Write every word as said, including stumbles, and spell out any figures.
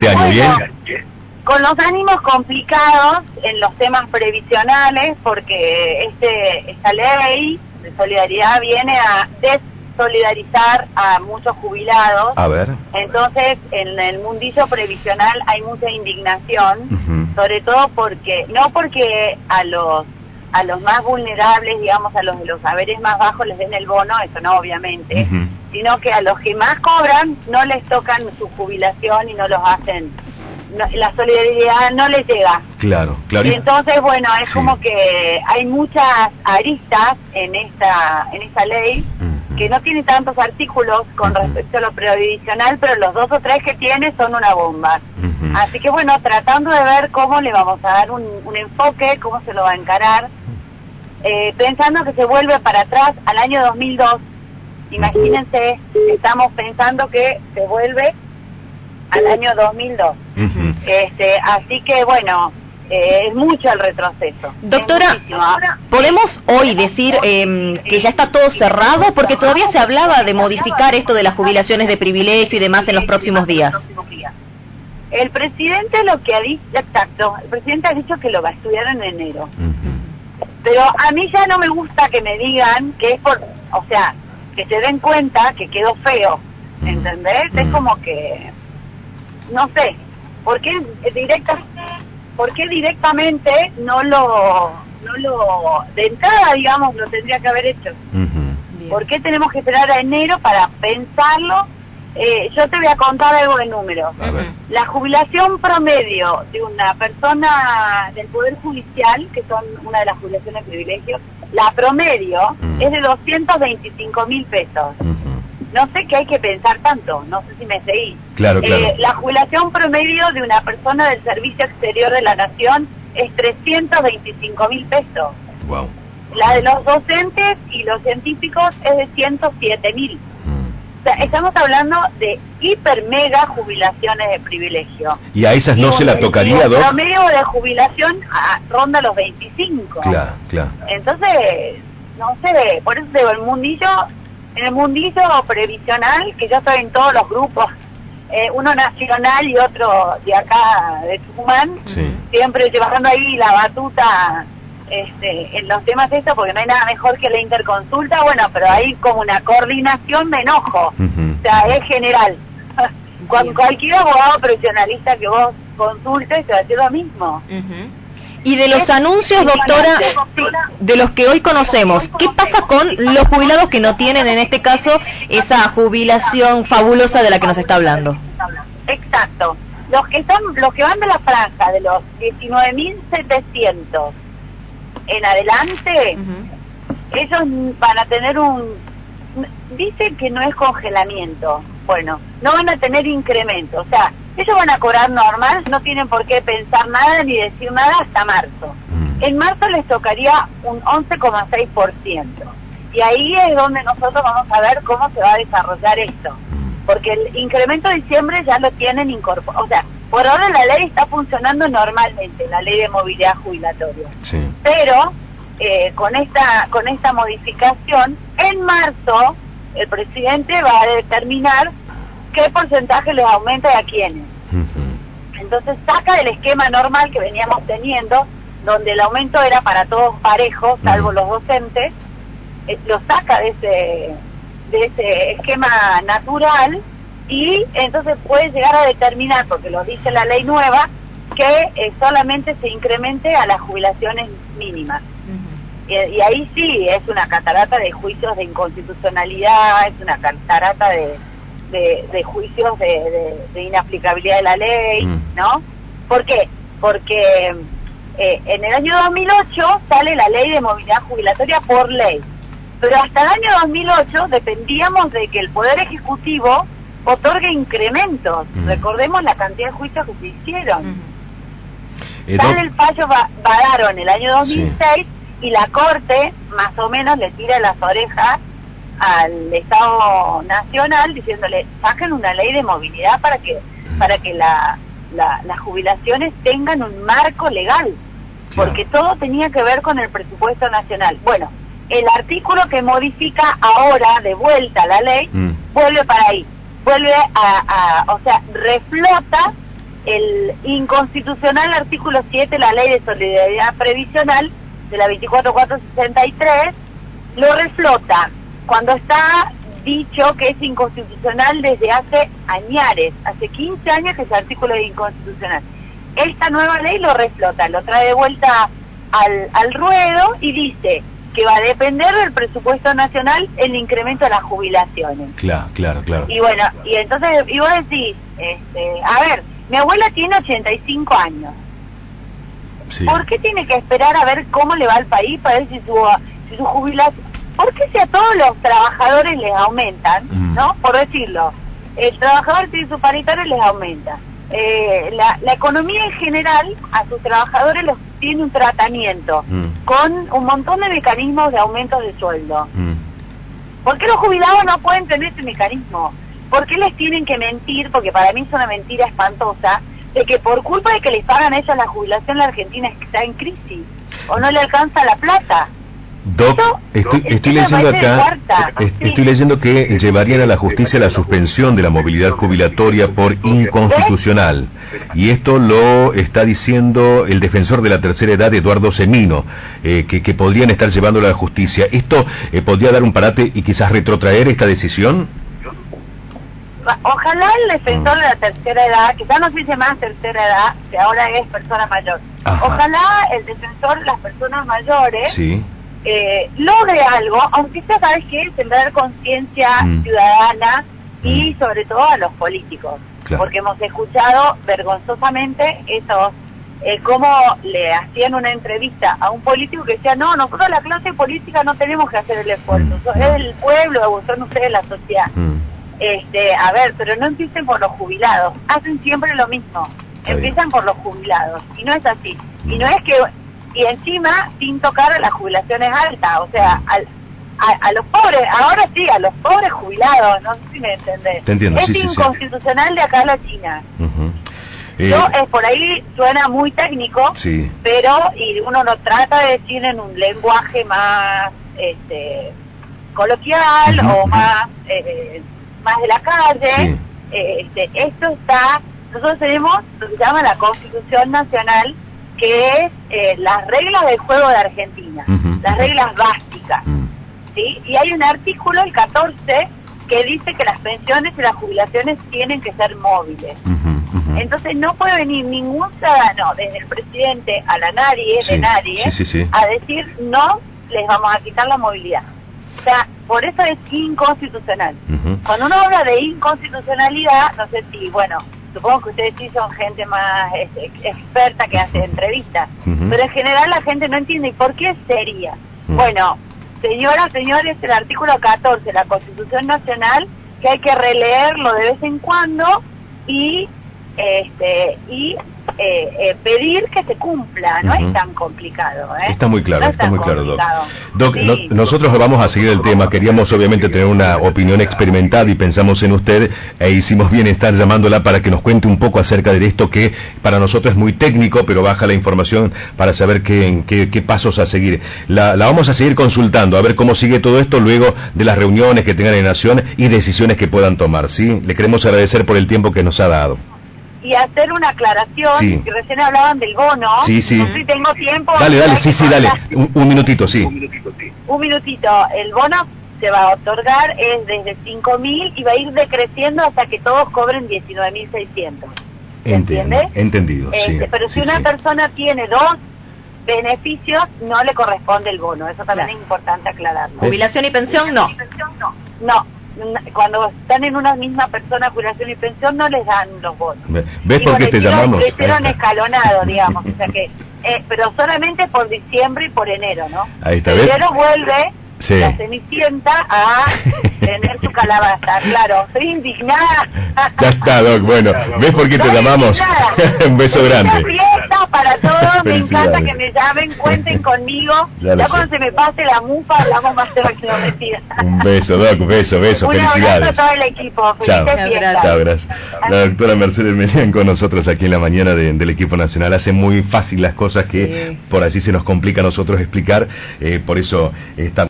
¿Este año bueno, bien? Con los ánimos complicados en los temas previsionales, porque este esta ley de solidaridad viene a desolidarizar a muchos jubilados. A ver. Entonces, en el mundillo previsional hay mucha indignación, Uh-huh. sobre todo porque, no porque a los a los más vulnerables, digamos, a los de los saberes más bajos les den el bono, eso no, obviamente, Uh-huh. sino que a los que más cobran no les tocan su jubilación y no los hacen, no, la solidaridad no les llega. Claro, claro. Entonces, bueno, es Sí. como que hay muchas aristas en esta en esta ley, Uh-huh. que no tiene tantos artículos con Uh-huh. respecto a lo previsional, pero los dos o tres que tiene son una bomba. Uh-huh. Así que bueno, tratando de ver cómo le vamos a dar un, un enfoque, cómo se lo va a encarar, eh, pensando que se vuelve para atrás al año dos mil dos. Imagínense, estamos pensando que se vuelve al año dos mil dos. Uh-huh. Este, así que bueno, eh, es mucho el retroceso. Doctora, ¿podemos hoy decir eh, que ya está todo cerrado? Porque todavía se hablaba de modificar esto de las jubilaciones de privilegio y demás en los próximos días. El presidente lo que ha dicho, exacto, el presidente ha dicho que lo va a estudiar en enero. Uh-huh. Pero a mí ya no me gusta que me digan que es por, o sea, que se den cuenta que quedó feo, ¿entendés? Mm. Es como que, no sé, ¿por qué directa, por qué directamente no lo, no lo, de entrada, digamos, lo tendría que haber hecho? Uh-huh. ¿Por qué tenemos que esperar a enero para pensarlo? Eh, yo te voy a contar algo de números. A ver. La jubilación promedio de una persona del Poder Judicial, que son una de las jubilaciones de privilegio, la promedio Mm. es de doscientos veinticinco mil pesos. Uh-huh. No sé qué hay que pensar tanto, no sé si me seguí. Claro, claro. Eh, la jubilación promedio de una persona del Servicio Exterior de la Nación es trescientos veinticinco mil pesos. Wow. La de los docentes y los científicos es de ciento siete mil. O sea, estamos hablando de hiper mega jubilaciones de privilegio. ¿Y a esas no Y se un- la tocaría, y el Doc? promedio de jubilación ah, ronda los veinticinco. Claro, claro. Entonces, no sé, por eso digo, el mundillo, en el mundillo previsional, que yo estoy en todos los grupos, eh, uno nacional y otro de acá, de Tucumán, Sí. siempre llevando ahí la batuta este, en los temas de esto, porque no hay nada mejor que la interconsulta, bueno, pero hay como una coordinación, me enojo, Uh-huh. o sea, es general. Cuando cualquier abogado profesionalista que vos consultes te va a decir lo mismo. Uh-huh. Y de los anuncios, doctora, de los que hoy conocemos, ¿qué pasa con los jubilados que no tienen, en este caso, esa jubilación fabulosa de la que nos está hablando? Exacto. Los que están, los que van de la franja de los diecinueve mil setecientos en adelante, Uh-huh. ellos van a tener un, dicen que no es congelamiento, bueno, no van a tener incremento, o sea, ellos van a cobrar normal, no tienen por qué pensar nada ni decir nada hasta marzo. Mm. En marzo les tocaría un once coma seis por ciento, y ahí es donde nosotros vamos a ver cómo se va a desarrollar esto, porque el incremento de diciembre ya lo tienen incorporado, o sea, por ahora la ley está funcionando normalmente, la ley de movilidad jubilatoria. Sí. Pero eh, con esta con esta modificación, en marzo el presidente va a determinar qué porcentaje les aumenta y a quiénes. Uh-huh. Entonces saca del esquema normal que veníamos teniendo, donde el aumento era para todos parejos, salvo Uh-huh. los docentes, eh, lo saca de ese de ese esquema natural, y entonces puede llegar a determinar, porque lo dice la ley nueva, que eh, solamente se incremente a las jubilaciones mínimas. Uh-huh. Y, y ahí sí, es una catarata de juicios de inconstitucionalidad, es una catarata de, de, de juicios de, de, de inaplicabilidad de la ley, Mm. ¿no? ¿Por qué? Porque eh, en el año dos mil ocho sale la ley de movilidad jubilatoria por ley, pero hasta el año dos mil ocho dependíamos de que el Poder Ejecutivo otorgue incrementos. Mm. Recordemos la cantidad de juicios que se hicieron. Uh-huh. Eh, Sale Doc, el fallo va- Badaro en el año dos mil seis, Sí. y la Corte más o menos le tira las orejas al Estado Nacional diciéndole, saquen una ley de movilidad para que para que la, la, las jubilaciones tengan un marco legal, porque todo tenía que ver con el presupuesto nacional. Bueno, el artículo que modifica ahora de vuelta la ley Mm. vuelve para ahí, vuelve a, a o sea, reflota el inconstitucional artículo siete, la ley de solidaridad previsional de la veinticuatro mil cuatrocientos sesenta y tres, lo reflota cuando está dicho que es inconstitucional desde hace añares, hace quince años que ese artículo es inconstitucional. Esta nueva ley lo reflota, lo trae de vuelta al, al ruedo y dice que va a depender del presupuesto nacional el incremento de las jubilaciones. Claro, claro, claro. Y bueno, y entonces, y vos decís, este, a ver, mi abuela tiene ochenta y cinco años. Sí. ¿Por qué tiene que esperar a ver cómo le va al país para ver si su, si su jubilación... ¿Por qué si a todos los trabajadores les aumentan, mm. ¿no? Por decirlo, el trabajador tiene su paritario les aumenta. Eh, la, la economía en general a sus trabajadores los tiene un tratamiento mm. con un montón de mecanismos de aumento de sueldo. Mm. ¿Por qué los jubilados no pueden tener ese mecanismo? ¿Por qué les tienen que mentir? Porque para mí es una mentira espantosa de que por culpa de que les pagan a ellos la jubilación, la Argentina está en crisis o no le alcanza la plata. Doc, estoy, estoy leyendo acá, est- estoy leyendo que llevarían a la justicia la suspensión de la movilidad jubilatoria por inconstitucional. Y esto lo está diciendo el defensor de la tercera edad, Eduardo Semino, eh, que, que podrían estar llevándolo a la justicia. ¿Esto eh, podría dar un parate y quizás retrotraer esta decisión? Ojalá el defensor de la tercera edad, que ya no se dice más tercera edad, que ahora es persona mayor. Ajá. Ojalá el defensor de las personas mayores... Sí. Eh, logre algo, aunque sea, ¿sabes qué? Sembrar conciencia mm. ciudadana y mm. sobre todo a los políticos, claro. porque hemos escuchado vergonzosamente esos, eh, cómo le hacían una entrevista a un político que decía, no, nosotros la clase política no tenemos que hacer el esfuerzo, mm. es el pueblo, son ustedes la sociedad. Mm. Este, a ver, pero no empiecen por los jubilados, hacen siempre lo mismo, Está empiezan bien. por los jubilados, y no es así, mm. y no es que... Y encima, sin tocar a las jubilaciones altas, o sea, al, a, a los pobres, ahora sí, a los pobres jubilados, no sé si me entendés. Te entiendo, es sí, sí, inconstitucional sí. de acá a la China. Uh-huh. eh, Yo, es por ahí suena muy técnico, sí. pero y uno lo trata de decir en un lenguaje más este coloquial uh-huh, o uh-huh. más eh, más de la calle. Sí. Eh, este, esto está, nosotros tenemos lo que se llama la Constitución Nacional, que es eh, las reglas del juego de Argentina, uh-huh, las uh-huh. reglas básicas, uh-huh. ¿sí? Y hay un artículo, el catorce, que dice que las pensiones y las jubilaciones tienen que ser móviles. Uh-huh, uh-huh. Entonces no puede venir ningún ciudadano, desde el presidente a la nadie, Sí, de nadie, sí, sí, sí. a decir no, les vamos a quitar la movilidad. O sea, por eso es inconstitucional. Uh-huh. Cuando uno habla de inconstitucionalidad, no sé si, bueno, supongo que ustedes sí son gente más este, experta que hace entrevistas, uh-huh. pero en general la gente no entiende. ¿Y por qué sería? Uh-huh. Bueno, señoras, señores, el artículo catorce de la Constitución Nacional, que hay que releerlo de vez en cuando y este y eh, eh, pedir que se cumpla, no uh-huh. es tan complicado, ¿eh? Está muy claro, no está muy claro, Doc. complicado. Doc, Sí. no, nosotros vamos a seguir el tema. Queríamos obviamente tener una opinión experimentada y pensamos en usted e hicimos bien estar llamándola para que nos cuente un poco acerca de esto que para nosotros es muy técnico, pero baja la información para saber qué, qué, qué pasos a seguir. La, la vamos a seguir consultando, a ver cómo sigue todo esto luego de las reuniones que tengan en Nación y decisiones que puedan tomar, ¿sí? Le queremos agradecer por el tiempo que nos ha dado. Y hacer una aclaración, Sí. que recién hablaban del bono. Sí, sí. No sé si tengo tiempo. Dale, dale, Hay sí, que sí, dale. hablar. Un, un minutito, sí. Un minutito. El bono se va a otorgar es desde cinco mil y va a ir decreciendo hasta que todos cobren diecinueve mil seiscientos. Entiendo, ¿Entiendes? entendido, sí. Este, pero si sí, una sí. persona tiene dos beneficios, no le corresponde el bono. Eso también Claro. es importante aclararlo. Jubilación y pensión, no. No, no. Cuando están en una misma persona, jubilación y pensión, no les dan los bonos. ¿Ves por qué te llamamos? Lo hicieron escalonado, digamos, o sea que, eh, pero solamente por diciembre y por enero, ¿no? Ahí está, ¿ves? Enero vuelve Sí. la Cenicienta a tener su calabaza, claro, soy indignada. Ya está, Doc, bueno, ¿ves por qué te Soy llamamos? indignada. Un beso Felices grande. fiestas para todos, me encanta Felicidades. que me llamen, cuenten conmigo, Ya lo ya sé. cuando se me pase la mufa hablamos más de lo que no mentira. Un beso, Doc, beso, beso, Un abrazo a felicidades. todo el equipo, Chao. felices fiestas. Chao, gracias. La doctora Mercedes Melián con nosotros aquí en la mañana de- del equipo nacional. Hace muy fácil las cosas que Sí. por así se nos complica a nosotros explicar, eh, por eso está